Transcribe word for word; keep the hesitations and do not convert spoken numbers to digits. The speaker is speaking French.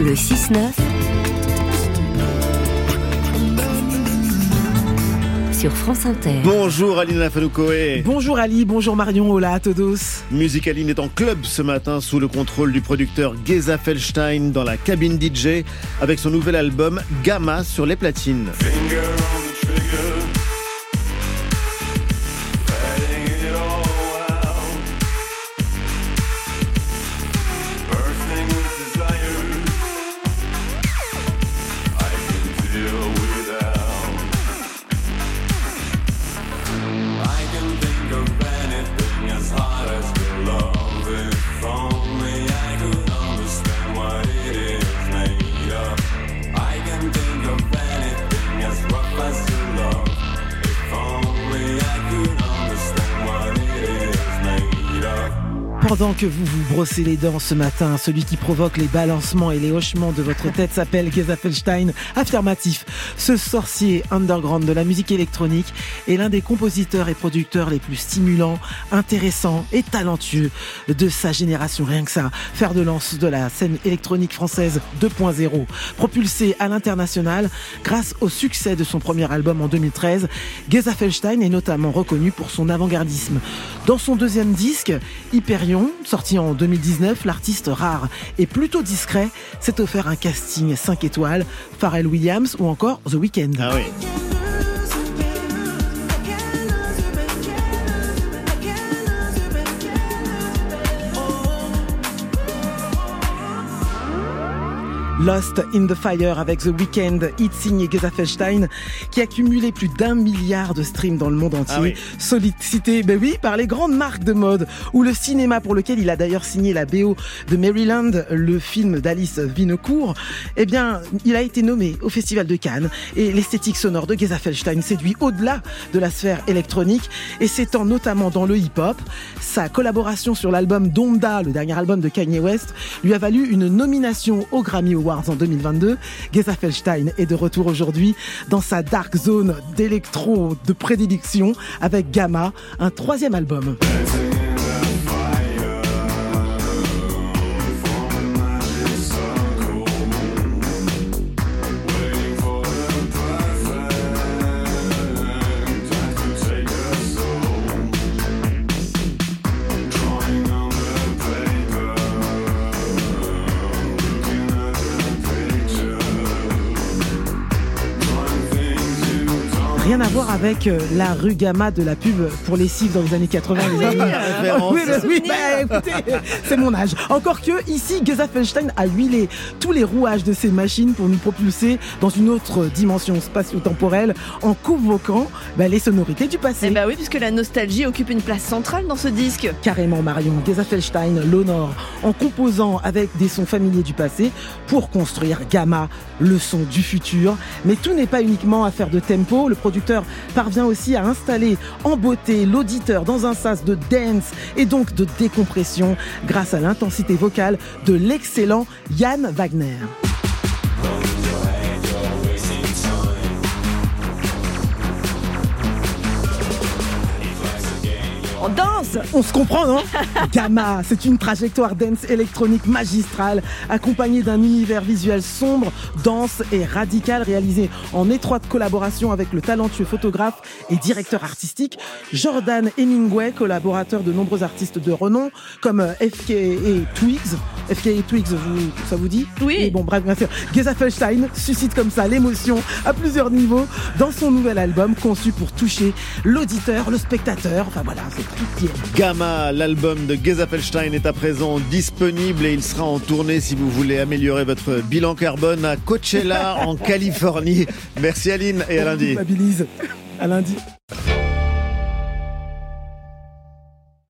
Le six neuf sur France Inter. Bonjour Aline Lafanoukoé. Bonjour Ali, bonjour Marion, hola a todos. Musique Aline est en club ce matin sous le contrôle du producteur Geza Feldstein dans la cabine D J avec son nouvel album Gamma sur les platines. Pendant que vous vous brossez les dents ce matin, celui qui provoque les balancements et les hochements de votre tête s'appelle Geza Feldstein. Affirmatif. Ce sorcier underground de la musique électronique est l'un des compositeurs et producteurs les plus stimulants, intéressants et talentueux de sa génération. Rien que ça, fer de lance de la scène électronique française deux point zéro. Propulsé à l'international grâce au succès de son premier album en deux mille treize, Geza Feldstein est notamment reconnu pour son avant-gardisme. Dans son deuxième disque, Hyperion, sorti en deux mille dix-neuf, l'artiste rare et plutôt discret s'est offert un casting cinq étoiles, Pharrell Williams ou encore The Weeknd. Ah oui. Lost in the Fire avec The Weeknd, hit signé Geza Feldstein, qui a cumulé plus d'un milliard de streams dans le monde entier. Ah oui. Sollicité, ben oui, par les grandes marques de mode ou le cinéma, pour lequel il a d'ailleurs signé la B O de Maryland, le film d'Alice Vinocourt. Eh bien, il a été nommé au Festival de Cannes et l'esthétique sonore de Geza Feldstein séduit au-delà de la sphère électronique et s'étend notamment dans le hip-hop. Sa collaboration sur l'album Donda, le dernier album de Kanye West, lui a valu une nomination au Grammy Awards en deux mille vingt-deux. Geza Feldstein est de retour aujourd'hui dans sa dark zone d'électro de prédilection avec Gamma, un troisième album. Rien à voir avec la rue Gamma de la pub pour les cives dans les années quatre-vingts. Oui, oui, oui, bah, écoutez, c'est mon âge. Encore que, ici, Geza Feldstein a huilé tous les rouages de ses machines pour nous propulser dans une autre dimension spatio-temporelle en convoquant bah, les sonorités du passé. Eh bah oui, puisque la nostalgie occupe une place centrale dans ce disque. Carrément, Marion. Geza Feldstein l'honore en composant avec des sons familiers du passé pour construire Gamma, le son du futur. Mais tout n'est pas uniquement affaire de tempo. Le producteur parvient aussi à installer en beauté l'auditeur dans un sas de dance et donc de décompression grâce à l'intensité vocale de l'excellent Yann Wagner. On danse! On se comprend, non? Gamma, c'est une trajectoire dance électronique magistrale, accompagnée d'un univers visuel sombre, dense et radical, réalisé en étroite collaboration avec le talentueux photographe et directeur artistique Jordan Hemingway, collaborateur de nombreux artistes de renom, comme F K et Twigs. F K et Twigs, vous, ça vous dit? Oui. Et bon, bref, bien sûr. Geza Feldstein suscite comme ça l'émotion à plusieurs niveaux dans son nouvel album conçu pour toucher l'auditeur, le spectateur. Enfin voilà, c'est tout qui est. Gamma, l'album de Geza Feldstein est à présent disponible et il sera en tournée si vous voulez améliorer votre bilan carbone à Coachella en Californie. Merci Aline et à lundi. À lundi.